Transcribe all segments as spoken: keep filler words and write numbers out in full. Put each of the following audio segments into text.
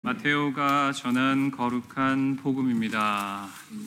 마테오가 전한 거룩한 복음입니다.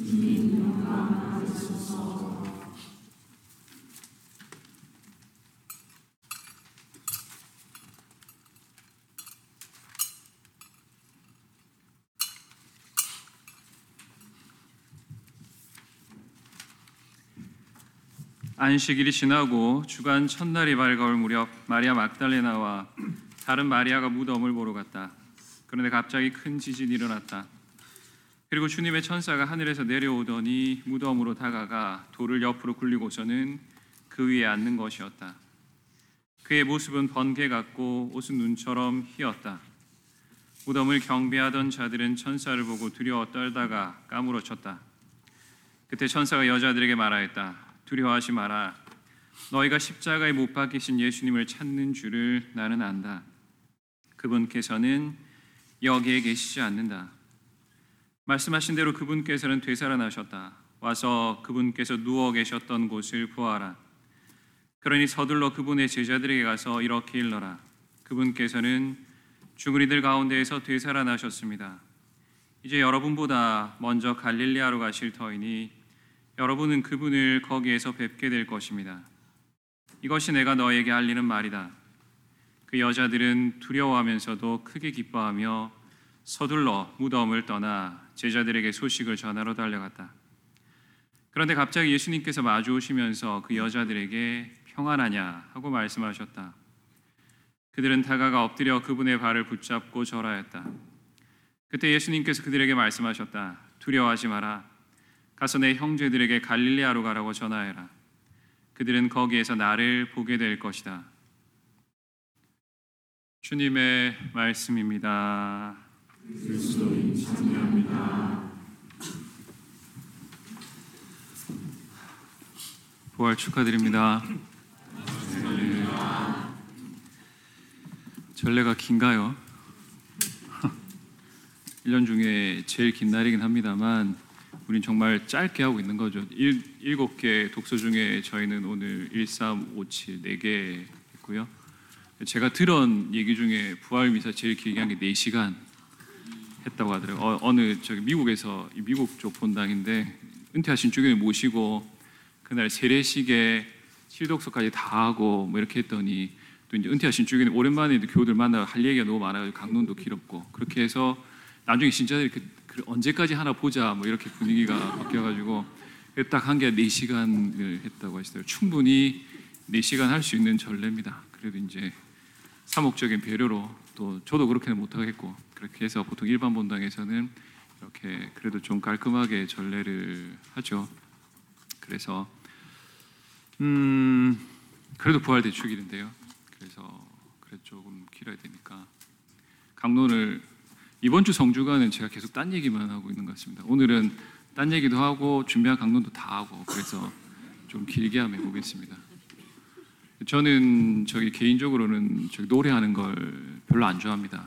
안식일이 지나고 주간 첫날이 밝아올 무렵 마리아 막달레나와 다른 마리아가 무덤을 보러 갔다. 그런데 갑자기 큰 지진이 일어났다. 그리고 주님의 천사가 하늘에서 내려오더니 무덤으로 다가가 돌을 옆으로 굴리고서는 그 위에 앉는 것이었다. 그의 모습은 번개 같고 옷은 눈처럼 희었다. 무덤을 경배하던 자들은 천사를 보고 두려워 떨다가 까무러쳤다. 그때 천사가 여자들에게 말하였다. 두려워하지 마라. 너희가 십자가에 못 박히신 예수님을 찾는 줄을 나는 안다. 그분께서는 여기에 계시지 않는다. 말씀하신 대로 그분께서는 되살아나셨다. 와서 그분께서 누워 계셨던 곳을 보아라. 그러니 서둘러 그분의 제자들에게 가서 이렇게 일러라. 그분께서는 죽은 이들 가운데에서 되살아나셨습니다. 이제 여러분보다 먼저 갈릴리아로 가실 터이니 여러분은 그분을 거기에서 뵙게 될 것입니다. 이것이 내가 너에게 알리는 말이다. 그 여자들은 두려워하면서도 크게 기뻐하며 서둘러 무덤을 떠나 제자들에게 소식을 전하러 달려갔다. 그런데 갑자기 예수님께서 마주 오시면서 그 여자들에게 평안하냐 하고 말씀하셨다. 그들은 다가가 엎드려 그분의 발을 붙잡고 절하였다. 그때 예수님께서 그들에게 말씀하셨다. 두려워하지 마라. 가서 내 형제들에게 갈릴리아로 가라고 전하여라. 그들은 거기에서 나를 보게 될 것이다. 주님의 말씀입니다. 그리스도인 찬양합니다. 부활 축하드립니다. 전례가 긴가요? 일 년 중에 제일 긴 날이긴 합니다만 우린 정말 짧게 하고 있는 거죠. 일, 일곱 개 독서 중에 저희는 오늘 일, 삼, 오, 칠 네 개 있고요. 제가 들은 얘기 중에 부활 미사 제일 길게 한 게 네 시간 했다고 하더라고요. 어, 어느 저기 미국에서 미국 쪽 본당인데 은퇴하신 주교님 모시고 그날 세례식에 실독서까지 다 하고 뭐 이렇게 했더니 또 이제 은퇴하신 주교님 오랜만에 교우들 만나고 할 얘기가 너무 많아가지고 강론도 길었고 그렇게 해서 나중에 진짜 그, 그 언제까지 하나 보자 뭐 이렇게 분위기가 바뀌어가지고 딱 한 게 네 시간을 했다고 하시더라고요. 충분히 네 시간 할 수 있는 전례입니다. 그래도 이제 사목적인 배려로 또 저도 그렇게는 못하겠고 그렇게 해서 보통 일반 본당에서는 이렇게 그래도 좀 깔끔하게 전례를 하죠. 그래서 음 그래도 부활대 축일인데요. 그래서 그래 조금 길어야 되니까 강론을 이번 주 성주간은 제가 계속 딴 얘기만 하고 있는 것 같습니다. 오늘은 딴 얘기도 하고 준비한 강론도 다 하고 그래서 좀 길게 한번 해보겠습니다. 저는 저기 개인적으로는 저기 노래하는 걸 별로 안 좋아합니다.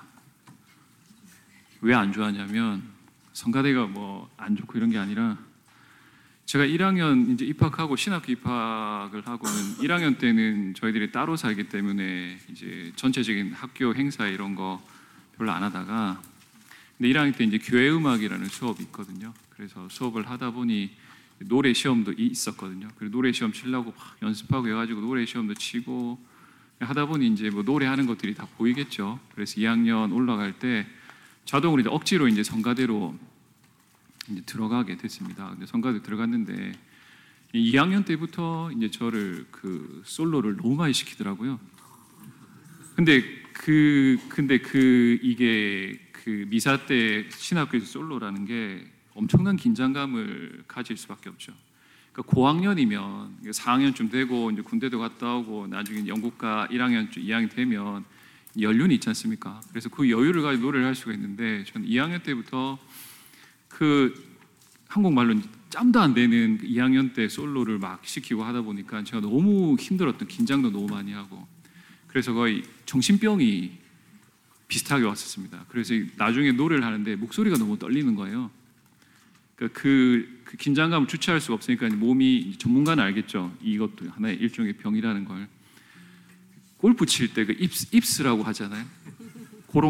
왜 안 좋아하냐면 성가대가 뭐 안 좋고 이런 게 아니라 제가 일 학년 이제 입학하고 신학교 입학을 하고는 일 학년 때는 저희들이 따로 살기 때문에 이제 전체적인 학교 행사 이런 거 별로 안 하다가 근데 일 학년 때 이제 교회 음악이라는 수업이 있거든요. 그래서 수업을 하다 보니 노래 시험도 있었거든요. 그리고 노래 시험 치려고 막 연습하고 해가지고 노래 시험도 치고 하다 보니 이제 뭐 노래하는 것들이 다 보이겠죠. 그래서 이 학년 올라갈 때 자동으로 이제 억지로 이제 성가대로 이제 들어가게 됐습니다. 근데 성가대 들어갔는데 이 학년 때부터 이제 저를 그 솔로를 너무 많이 시키더라고요. 근데 그 근데 그 이게 그 미사 때 신학교에서 솔로라는 게 엄청난 긴장감을 가질 수밖에 없죠. 그러니까 고학년이면 사 학년쯤 되고 이제 군대도 갔다 오고 나중에 영국가 일 학년쯤 이 학년 되면 연륜이 있지 않습니까? 그래서 그 여유를 가지고 노래를 할 수가 있는데 저는 이 학년 때부터 그 한국말로 짬도 안 되는 이 학년 때 솔로를 막 시키고 하다 보니까 제가 너무 힘들었던 긴장도 너무 많이 하고 그래서 거의 정신병이 비슷하게 왔었습니다. 그래서 나중에 노래를 하는데 목소리가 너무 떨리는 거예요. 그러니까 그, 그 긴장감을 주체할 수가 없으니까 몸이 전문가는 알겠죠. 이것도 하나의 일종의 병이라는 걸. 골프 칠 때 그 입스, 입스라고 하잖아요. 그런 거.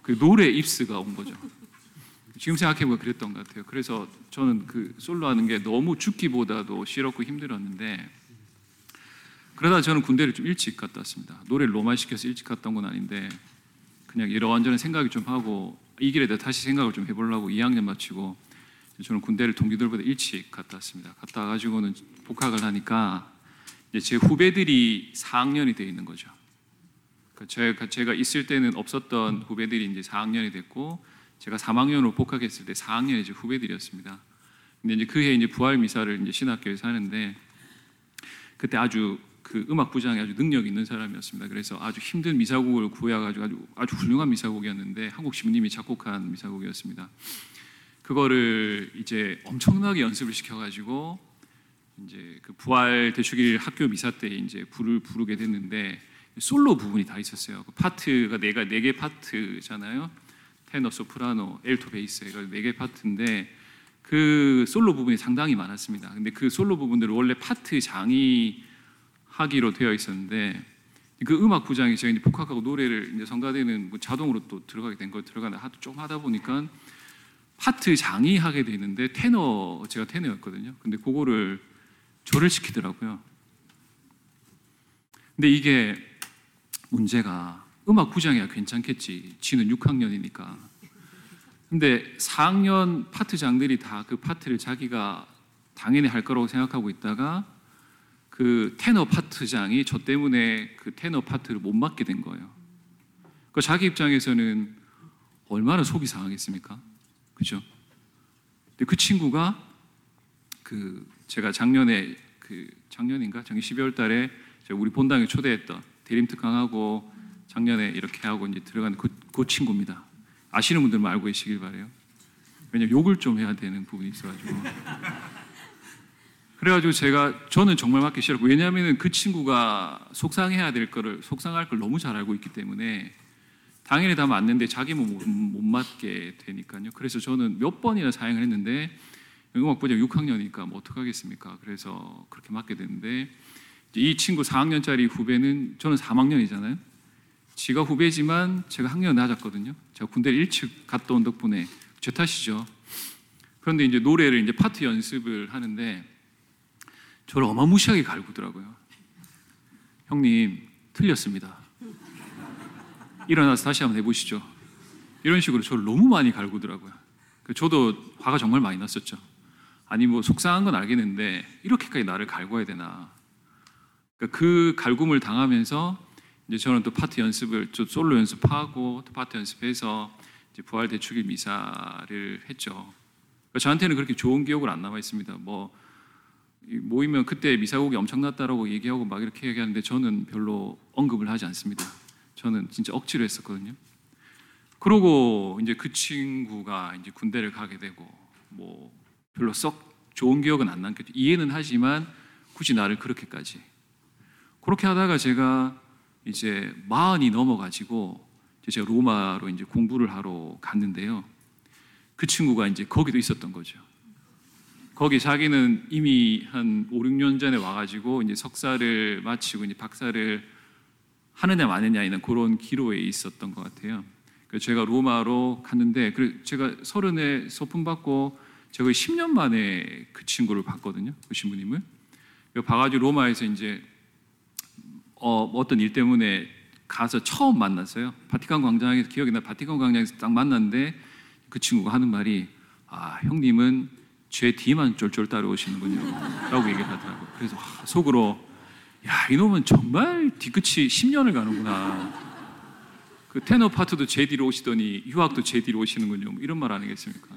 그 노래 입스가 온 거죠. 지금 생각해보면 그랬던 것 같아요. 그래서 저는 그 솔로 하는 게 너무 죽기보다도 싫었고 힘들었는데, 그러다 저는 군대를 좀 일찍 갔다 왔습니다. 노래를 로마시켜서 일찍 갔다 온 건 아닌데 그냥 이런저런 생각이 좀 하고 이 길에 대해 다시 생각을 좀 해보려고 이 학년 마치고 저는 군대를 동기들보다 일찍 갔다 왔습니다. 갔다 와가지고는 복학을 하니까 이제 제 후배들이 사 학년이 돼 있는 거죠. 그러니까 제가, 제가 있을 때는 없었던 후배들이 이제 사 학년이 됐고, 제가 삼 학년으로 복학했을 때 사 학년이 이제 후배들이었습니다. 근데 이제 그해 이제 부활 미사를 이제 신학교에서 하는데, 그때 아주 그 음악 부장이 아주 능력 있는 사람이었습니다. 그래서 아주 힘든 미사곡을 구해가지고 아주 아주 훌륭한 미사곡이었는데, 한국 신부님이 작곡한 미사곡이었습니다. 그거를 이제 엄청나게 연습을 시켜가지고 이제 그 부활 대축일 학교 미사 때 이제 부를 부르게 됐는데, 솔로 부분이 다 있었어요. 그 파트가 네가 네 개 파트잖아요. 테너, 소프라노, 엘토, 베이스, 네 개 파트인데 그 솔로 부분이 상당히 많았습니다. 근데 그 솔로 부분들을 원래 파트 장이 하기로 되어 있었는데, 그 음악 부장이 제가 이제 복학하고 노래를 이제 성가대는 뭐 자동으로 또 들어가게 된 거 들어가다 하도 좀 하다 보니까 파트 장이 하게 돼 있는데, 테너, 제가 테너였거든요. 근데 그거를 저를 시키더라고요. 근데 이게 문제가, 음악 부장이야 괜찮겠지, 지는 육 학년이니까. 근데 사 학년 파트장들이 다 그 파트를 자기가 당연히 할 거라고 생각하고 있다가 그 테너 파트장이 저 때문에 그 테너 파트를 못 맡게 된 거예요. 그 자기 입장에서는 얼마나 속이 상하겠습니까? 그죠? 근데 그 친구가 그 제가 작년에 그 작년인가 작년 십이월 달에 제가 우리 본당에 초대했던 대림특강하고 작년에 이렇게 하고 이제 들어간 그, 그 친구입니다. 아시는 분들만 알고 계시길 바래요. 왜냐면 욕을 좀 해야 되는 부분이 있어가지고. 그래가지고 제가 저는 정말 맡기 싫었고, 왜냐하면 그 친구가 속상해야 될 거를 속상할 걸 너무 잘 알고 있기 때문에 당연히 다 맞는데 자기 못, 못 맡게 되니까요. 그래서 저는 몇 번이나 사행을 했는데, 음악부장 육 학년이니까 뭐 어떡하겠습니까? 그래서 그렇게 맡게 됐는데, 이 친구 사 학년짜리 후배는, 저는 삼 학년이잖아요. 지가 후배지만 제가 학년 낮았거든요. 제가 군대를 일찍 갔다 온 덕분에 제 탓이죠. 그런데 이제 노래를 이제 파트 연습을 하는데 저를 어마무시하게 갈구더라고요. 형님 틀렸습니다. 일어나서 다시 한번 해보시죠. 이런 식으로 저를 너무 많이 갈구더라고요. 저도 화가 정말 많이 났었죠. 아니 뭐 속상한 건 알겠는데 이렇게까지 나를 갈구어야 되나. 그러니까 그 갈굼을 당하면서 이제 저는 또 파트 연습을, 또 솔로 연습하고 또 파트 연습해서 이제 부활 대축일 미사를 했죠. 그러니까 저한테는 그렇게 좋은 기억은 안 남아 있습니다. 뭐 모이면 그때 미사곡이 엄청났다라고 얘기하고 막 이렇게 얘기하는데 저는 별로 언급을 하지 않습니다. 저는 진짜 억지로 했었거든요. 그러고 이제 그 친구가 이제 군대를 가게 되고 뭐 별로 썩 좋은 기억은 안 남겠죠. 이해는 하지만 굳이 나를 그렇게까지. 그렇게 하다가 제가 이제 마흔이 넘어가지고 제가 로마로 이제 공부를 하러 갔는데요. 그 친구가 이제 거기도 있었던 거죠. 거기 자기는 이미 한 오, 육 년 전에 와가지고 이제 석사를 마치고 이제 박사를 하느냐 마느냐는 그런 기로에 있었던 것 같아요. 그래서 제가 로마로 갔는데, 그래서 제가 서른에 소품 받고 제가 십 년 만에 그 친구를 봤거든요. 그 신부님을. 봐가지고 로마에서 이제 어, 어떤 일 때문에 가서 처음 만났어요. 바티칸 광장에서, 기억이 나, 바티칸 광장에서 딱 만났는데 그 친구가 하는 말이, 아, 형님은 제 뒤만 쫄쫄 따라오시는군요 라고 얘기를 하더라고요. 그래서 와, 속으로 야, 이놈은 정말 뒤끝이 십 년을 가는구나. 그 테너 파트도 제 뒤로 오시더니 유학도 제 뒤로 오시는군요. 뭐 이런 말 아니겠습니까?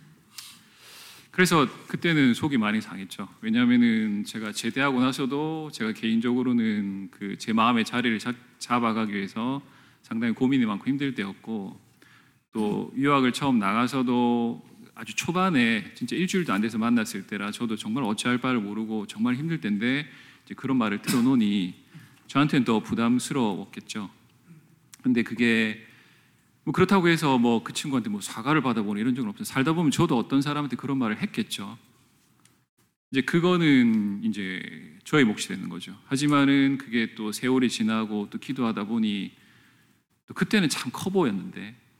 그래서 그때는 속이 많이 상했죠. 왜냐하면은 제가 제대하고 나서도 제가 개인적으로는 그 제 마음의 자리를 잡, 잡아가기 위해서 상당히 고민이 많고 힘들 때였고, 또 유학을 처음 나가서도 아주 초반에 진짜 일주일도 안 돼서 만났을 때라 저도 정말 어찌할 바를 모르고 정말 힘들 때인데 이제 그런 말을 들어놓으니 저한테는 더 부담스러웠겠죠. 근데 그게 뭐 그렇다고 해서 뭐 그 친구한테 뭐 사과를 받아보는 이런 적은 없어요. 살다 보면 저도 어떤 사람한테 그런 말을 했겠죠. 이제 그거는 이제 저의 몫이 되는 거죠. 하지만은 그게 또 세월이 지나고 또 기도하다 보니 또 그때는 참 커 보였는데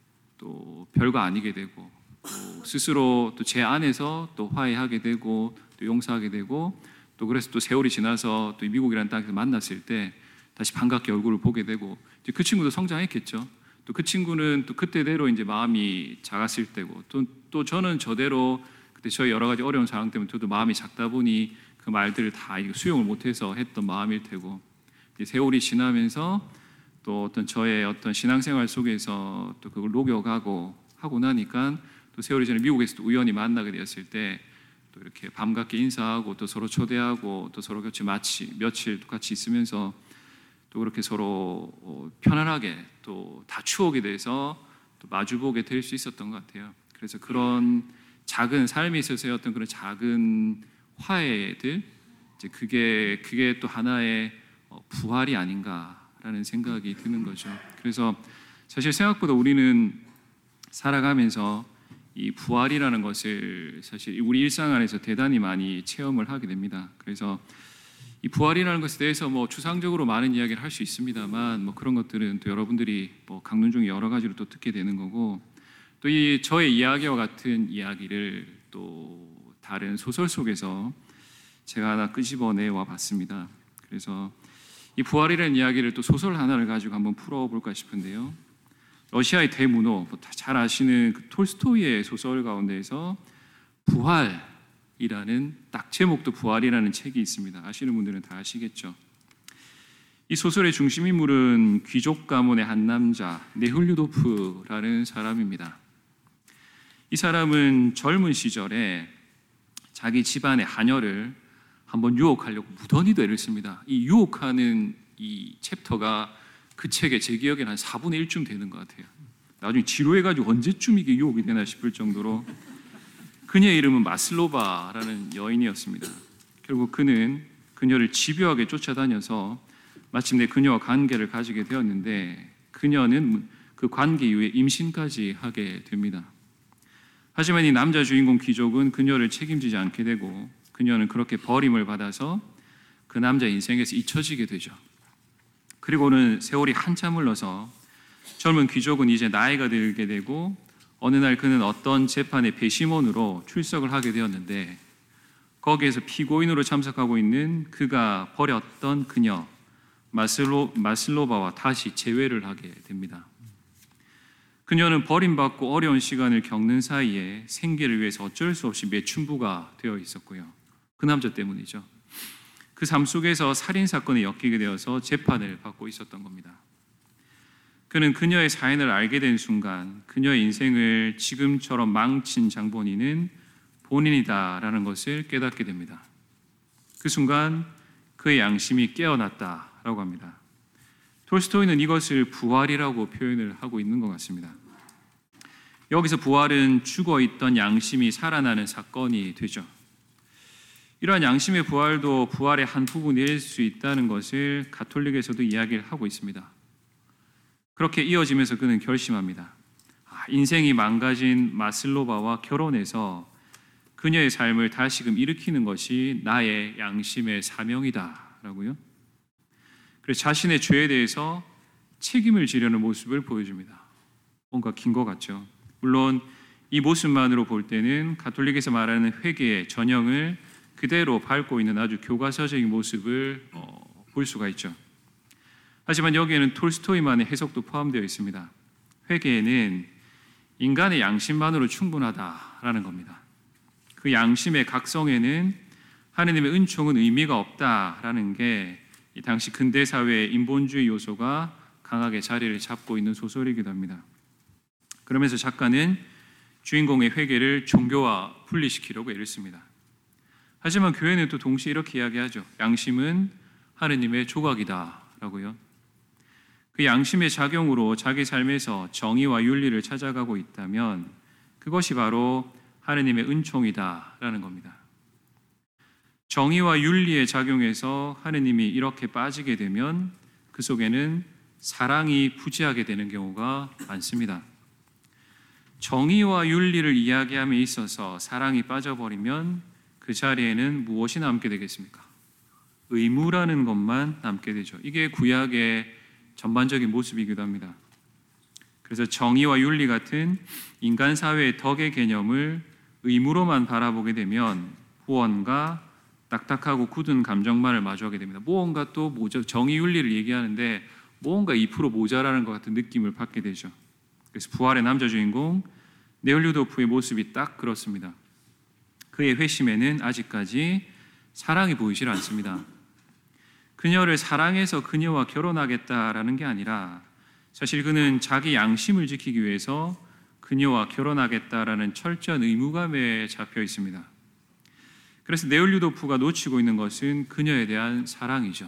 또 별거 아니게 되고 또 스스로 또 제 안에서 또 화해하게 되고 또 용서하게 되고 또 그래서 또 세월이 지나서 또 미국이라는 땅에서 만났을 때 다시 반갑게 얼굴을 보게 되고 이제 그 친구도 성장했겠죠. 또 그 친구는 또 그때대로 이제 마음이 작았을 때고 또, 또 저는 저대로 그때 저희 여러 가지 어려운 상황 때문에 저도 마음이 작다 보니 그 말들을 다 수용을 못해서 했던 마음일 테고 이제 세월이 지나면서 또 어떤 저의 어떤 신앙생활 속에서 또 그걸 녹여가고 하고 나니까 또 세월이 전에 미국에서 또 우연히 만나게 되었을 때 또 이렇게 밤같게 인사하고 또 서로 초대하고 또 서로 같이 마치 며칠 같이 있으면서 또 그렇게 서로 편안하게 또 다 추억에 대해서 또 마주보게 될 수 있었던 것 같아요. 그래서 그런 작은 삶에 있어서의 어떤 그런 작은 화해들 이제 그게 그게 또 하나의 부활이 아닌가라는 생각이 드는 거죠. 그래서 사실 생각보다 우리는 살아가면서 이 부활이라는 것을 사실 우리 일상 안에서 대단히 많이 체험을 하게 됩니다. 그래서 이 부활이라는 것에 대해서 뭐 추상적으로 많은 이야기를 할 수 있습니다만 뭐 그런 것들은 또 여러분들이 뭐 강론 중에 여러 가지로 또 듣게 되는 거고 또 이 저의 이야기와 같은 이야기를 또 다른 소설 속에서 제가 하나 끄집어내 와 봤습니다. 그래서 이 부활이라는 이야기를 또 소설 하나를 가지고 한번 풀어볼까 싶은데요. 러시아의 대문호, 뭐 잘 아시는 그 톨스토이의 소설 가운데에서 부활이라는 딱 제목도 부활이라는 책이 있습니다. 아시는 분들은 다 아시겠죠. 이 소설의 중심 인물은 귀족 가문의 한 남자 네훌류도프라는 사람입니다. 이 사람은 젊은 시절에 자기 집안의 하녀를 한번 유혹하려고 무던히도 애를 씁니다. 이 유혹하는 이 챕터가 그 책에 제 기억에는 한 사분의 일쯤 되는 것 같아요. 나중에 지루해가지고 언제쯤 이게 유혹이 되나 싶을 정도로 그녀의 이름은 마슬로바라는 여인이었습니다. 결국 그는 그녀를 집요하게 쫓아다녀서 마침내 그녀와 관계를 가지게 되었는데 그녀는 그 관계 이후에 임신까지 하게 됩니다. 하지만 이 남자 주인공 귀족은 그녀를 책임지지 않게 되고 그녀는 그렇게 버림을 받아서 그 남자 인생에서 잊혀지게 되죠. 그리고는 세월이 한참 흘러서 젊은 귀족은 이제 나이가 들게 되고 어느 날 그는 어떤 재판의 배심원으로 출석을 하게 되었는데 거기에서 피고인으로 참석하고 있는 그가 버렸던 그녀 마슬로, 마슬로바와 다시 재회를 하게 됩니다. 그녀는 버림받고 어려운 시간을 겪는 사이에 생계를 위해서 어쩔 수 없이 매춘부가 되어 있었고요. 그 남자 때문이죠. 그 삶 속에서 살인사건에 엮이게 되어서 재판을 받고 있었던 겁니다. 그는 그녀의 사연을 알게 된 순간 그녀의 인생을 지금처럼 망친 장본인은 본인이다라는 것을 깨닫게 됩니다. 그 순간 그의 양심이 깨어났다라고 합니다. 톨스토이는 이것을 부활이라고 표현을 하고 있는 것 같습니다. 여기서 부활은 죽어있던 양심이 살아나는 사건이 되죠. 이러한 양심의 부활도 부활의 한 부분일 수 있다는 것을 가톨릭에서도 이야기를 하고 있습니다. 그렇게 이어지면서 그는 결심합니다. 아, 인생이 망가진 마슬로바와 결혼해서 그녀의 삶을 다시금 일으키는 것이 나의 양심의 사명이다라고요. 그래서 자신의 죄에 대해서 책임을 지려는 모습을 보여줍니다. 뭔가 긴 것 같죠. 물론 이 모습만으로 볼 때는 가톨릭에서 말하는 회개의 전형을 그대로 밟고 있는 아주 교과서적인 모습을 어, 볼 수가 있죠. 하지만 여기에는 톨스토이만의 해석도 포함되어 있습니다. 회개에는 인간의 양심만으로 충분하다라는 겁니다. 그 양심의 각성에는 하느님의 은총은 의미가 없다라는 게 이 당시 근대 사회의 인본주의 요소가 강하게 자리를 잡고 있는 소설이기도 합니다. 그러면서 작가는 주인공의 회개를 종교와 분리시키려고 애를 씁니다. 하지만 교회는 또 동시에 이렇게 이야기하죠. 양심은 하느님의 조각이다라고요. 그 양심의 작용으로 자기 삶에서 정의와 윤리를 찾아가고 있다면 그것이 바로 하느님의 은총이다라는 겁니다. 정의와 윤리의 작용에서 하느님이 이렇게 빠지게 되면 그 속에는 사랑이 부재하게 되는 경우가 많습니다. 정의와 윤리를 이야기함에 있어서 사랑이 빠져버리면 그 자리에는 무엇이 남게 되겠습니까? 의무라는 것만 남게 되죠. 이게 구약의 전반적인 모습이기도 합니다. 그래서 정의와 윤리 같은 인간 사회의 덕의 개념을 의무로만 바라보게 되면 후원과 딱딱하고 굳은 감정만을 마주하게 됩니다. 무언가 또 모자, 정의 윤리를 얘기하는데 뭔가 이 퍼센트 모자라는 것 같은 느낌을 받게 되죠. 그래서 부활의 남자 주인공 네올류도프의 모습이 딱 그렇습니다. 그의 회심에는 아직까지 사랑이 보이질 않습니다. 그녀를 사랑해서 그녀와 결혼하겠다라는 게 아니라 사실 그는 자기 양심을 지키기 위해서 그녀와 결혼하겠다라는 철저한 의무감에 잡혀 있습니다. 그래서 네올류도프가 놓치고 있는 것은 그녀에 대한 사랑이죠.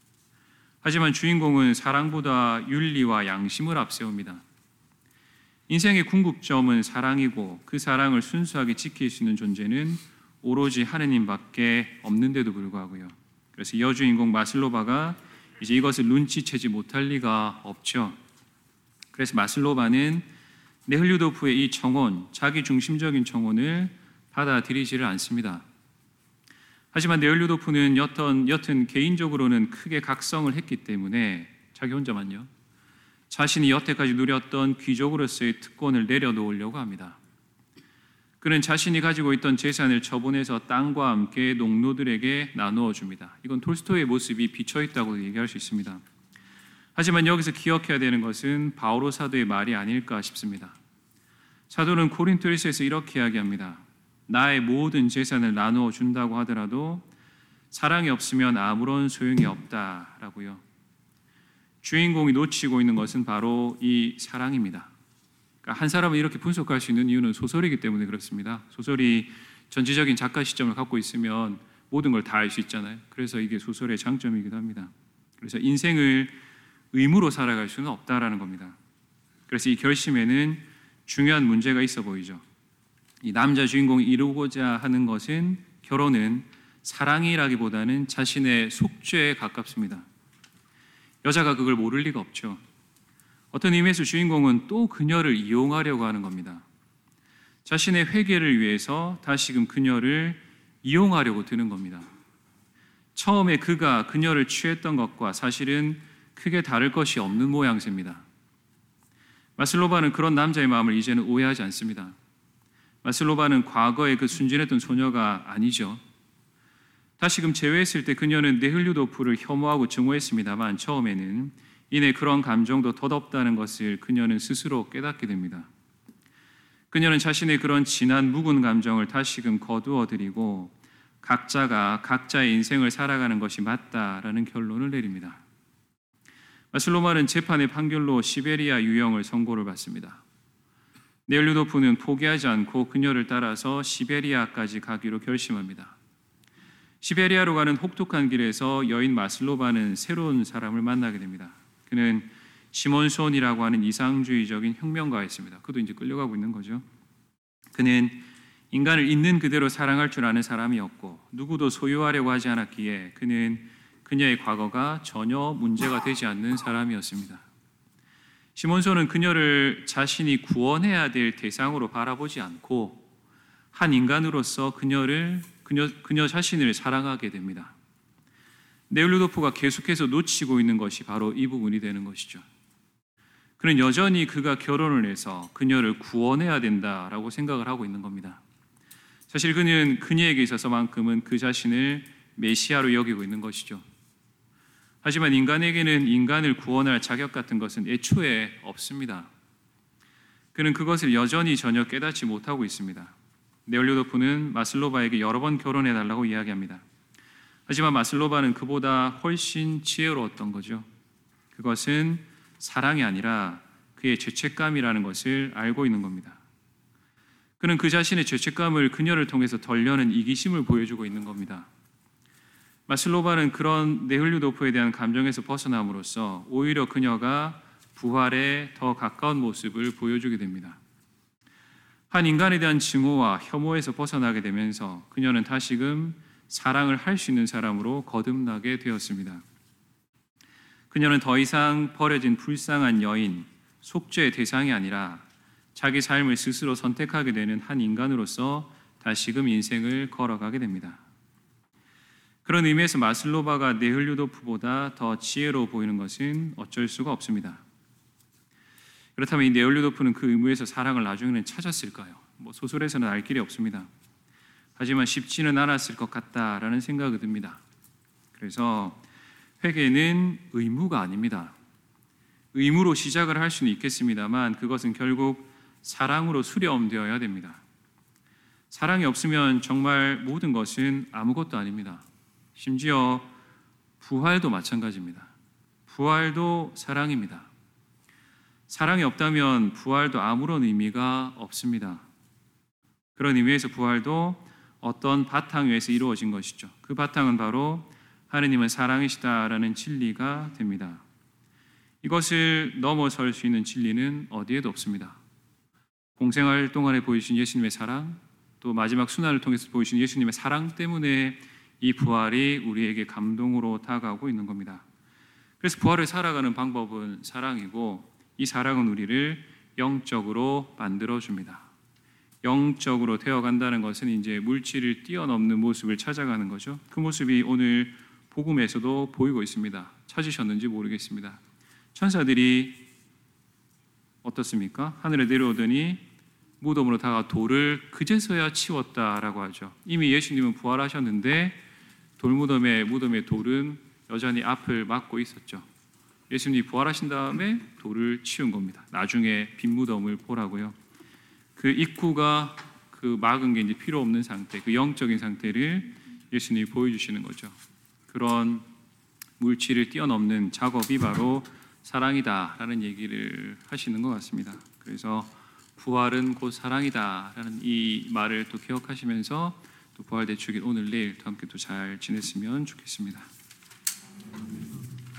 하지만 주인공은 사랑보다 윤리와 양심을 앞세웁니다. 인생의 궁극점은 사랑이고 그 사랑을 순수하게 지킬 수 있는 존재는 오로지 하느님밖에 없는데도 불구하고요. 그래서 여주인공 마슬로바가 이제 이것을 눈치채지 못할 리가 없죠. 그래서 마슬로바는 네올류도프의 이 청혼, 자기 중심적인 청혼을 받아들이지를 않습니다. 하지만 네올류도프는 여튼, 여튼 개인적으로는 크게 각성을 했기 때문에 자기 혼자만요. 자신이 여태까지 누렸던 귀족으로서의 특권을 내려놓으려고 합니다. 그는 자신이 가지고 있던 재산을 처분해서 땅과 함께 농노들에게 나누어 줍니다. 이건 톨스토이의 모습이 비쳐 있다고 얘기할 수 있습니다. 하지만 여기서 기억해야 되는 것은 바오로 사도의 말이 아닐까 싶습니다. 사도는 고린토에서 이렇게 이야기합니다. 나의 모든 재산을 나누어 준다고 하더라도 사랑이 없으면 아무런 소용이 없다라고요. 주인공이 놓치고 있는 것은 바로 이 사랑입니다. 그러니까 한 사람을 이렇게 분석할 수 있는 이유는 소설이기 때문에 그렇습니다. 소설이 전지적인 작가 시점을 갖고 있으면 모든 걸 다 알 수 있잖아요. 그래서 이게 소설의 장점이기도 합니다. 그래서 인생을 의무로 살아갈 수는 없다라는 겁니다. 그래서 이 결심에는 중요한 문제가 있어 보이죠. 이 남자 주인공이 이루고자 하는 것은 결혼은 사랑이라기보다는 자신의 속죄에 가깝습니다. 여자가 그걸 모를 리가 없죠. 어떤 의미에서 주인공은 또 그녀를 이용하려고 하는 겁니다. 자신의 회개를 위해서 다시금 그녀를 이용하려고 드는 겁니다. 처음에 그가 그녀를 취했던 것과 사실은 크게 다를 것이 없는 모양새입니다. 마슬로바는 그런 남자의 마음을 이제는 오해하지 않습니다. 마슬로바는 과거의 그 순진했던 소녀가 아니죠. 다시금 재회했을 때 그녀는 네올류도프를 혐오하고 증오했습니다만 처음에는 이내 그런 감정도 덧없다는 것을 그녀는 스스로 깨닫게 됩니다. 그녀는 자신의 그런 진한 묵은 감정을 다시금 거두어들이고 각자가 각자의 인생을 살아가는 것이 맞다라는 결론을 내립니다. 마슬로바는 재판의 판결로 시베리아 유형을 선고를 받습니다. 네올류도프는 포기하지 않고 그녀를 따라서 시베리아까지 가기로 결심합니다. 시베리아로 가는 혹독한 길에서 여인 마슬로바는 새로운 사람을 만나게 됩니다. 그는 시몬손이라고 하는 이상주의적인 혁명가였습니다. 그도 이제 끌려가고 있는 거죠. 그는 인간을 있는 그대로 사랑할 줄 아는 사람이었고 누구도 소유하려고 하지 않았기에 그는 그녀의 과거가 전혀 문제가 되지 않는 사람이었습니다. 시몬손은 그녀를 자신이 구원해야 될 대상으로 바라보지 않고 한 인간으로서 그녀를 그녀, 그녀 자신을 사랑하게 됩니다. 네올류도프가 계속해서 놓치고 있는 것이 바로 이 부분이 되는 것이죠. 그는 여전히 그가 결혼을 해서 그녀를 구원해야 된다라고 생각을 하고 있는 겁니다. 사실 그는 그녀에게 있어서만큼은 그 자신을 메시아로 여기고 있는 것이죠. 하지만 인간에게는 인간을 구원할 자격 같은 것은 애초에 없습니다. 그는 그것을 여전히 전혀 깨닫지 못하고 있습니다. 네올류도프는 마슬로바에게 여러 번 결혼해달라고 이야기합니다. 하지만 마슬로바는 그보다 훨씬 지혜로웠던 거죠. 그것은 사랑이 아니라 그의 죄책감이라는 것을 알고 있는 겁니다. 그는 그 자신의 죄책감을 그녀를 통해서 덜려는 이기심을 보여주고 있는 겁니다. 마슬로바는 그런 네올류도프에 대한 감정에서 벗어남으로써 오히려 그녀가 부활에 더 가까운 모습을 보여주게 됩니다. 한 인간에 대한 증오와 혐오에서 벗어나게 되면서 그녀는 다시금 사랑을 할 수 있는 사람으로 거듭나게 되었습니다. 그녀는 더 이상 버려진 불쌍한 여인, 속죄의 대상이 아니라 자기 삶을 스스로 선택하게 되는 한 인간으로서 다시금 인생을 걸어가게 됩니다. 그런 의미에서 마슬로바가 네올류도프보다 더 지혜로워 보이는 것은 어쩔 수가 없습니다. 그렇다면 이 네올리도프는 그 의무에서 사랑을 나중에는 찾았을까요? 뭐 소설에서는 알 길이 없습니다. 하지만 쉽지는 않았을 것 같다라는 생각이 듭니다. 그래서 회개는 의무가 아닙니다. 의무로 시작을 할 수는 있겠습니다만 그것은 결국 사랑으로 수렴되어야 됩니다. 사랑이 없으면 정말 모든 것은 아무것도 아닙니다. 심지어 부활도 마찬가지입니다. 부활도 사랑입니다. 사랑이 없다면 부활도 아무런 의미가 없습니다. 그런 의미에서 부활도 어떤 바탕 위에서 이루어진 것이죠. 그 바탕은 바로 하느님은 사랑이시다라는 진리가 됩니다. 이것을 넘어설 수 있는 진리는 어디에도 없습니다. 공생활 동안에 보이신 예수님의 사랑, 또 마지막 순환을 통해서 보이신 예수님의 사랑 때문에 이 부활이 우리에게 감동으로 다가오고 있는 겁니다. 그래서 부활을 살아가는 방법은 사랑이고 이 사랑은 우리를 영적으로 만들어줍니다. 영적으로 되어간다는 것은 이제 물질을 뛰어넘는 모습을 찾아가는 거죠. 그 모습이 오늘 복음에서도 보이고 있습니다. 찾으셨는지 모르겠습니다. 천사들이 어떻습니까? 하늘에 내려오더니 무덤으로 다가 돌을 그제서야 치웠다라고 하죠. 이미 예수님은 부활하셨는데 돌무덤에 무덤의 돌은 여전히 앞을 막고 있었죠. 예수님이 부활하신 다음에 돌을 치운 겁니다. 나중에 빈 무덤을 보라고요. 그 입구가 그 막은 게 이제 필요 없는 상태, 그 영적인 상태를 예수님이 보여주시는 거죠. 그런 물질을 뛰어넘는 작업이 바로 사랑이다라는 얘기를 하시는 것 같습니다. 그래서 부활은 곧 사랑이다라는 이 말을 또 기억하시면서 또 부활 대축일 오늘 내일 또 함께 또 잘 지냈으면 좋겠습니다.